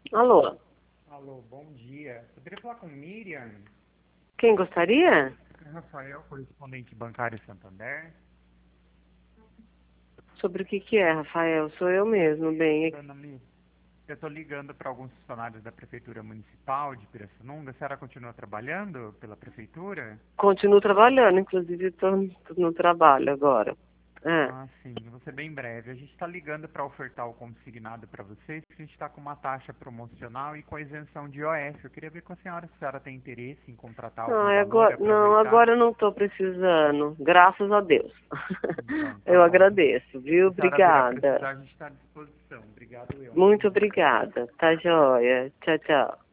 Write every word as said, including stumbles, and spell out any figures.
Alô? Alô, bom dia. Poderia falar com Miriam? Quem gostaria? Rafael, correspondente bancário Santander. Sobre o que que é, Rafael? Sou eu mesmo, bem. Meu nome... Eu estou ligando para alguns funcionários da Prefeitura Municipal de Pirassununga. A senhora continua trabalhando pela Prefeitura? Continuo trabalhando, inclusive estou no trabalho agora. É. Ah, sim. Vou ser bem breve. A gente está ligando para ofertar o consignado para vocês, porque a gente está com uma taxa promocional e com a isenção de I O F. Eu queria ver com a senhora se a senhora tem interesse em contratar Não, algum é valor, agora, não, aproveitar. agora eu não estou precisando. Graças a Deus. Então, tá Eu bom. agradeço, viu? Se a senhora vir a Obrigada. precisar, a gente está à disposição. Obrigado, eu. Um bom Muito dia. obrigada. Tá joia. Tchau, tchau.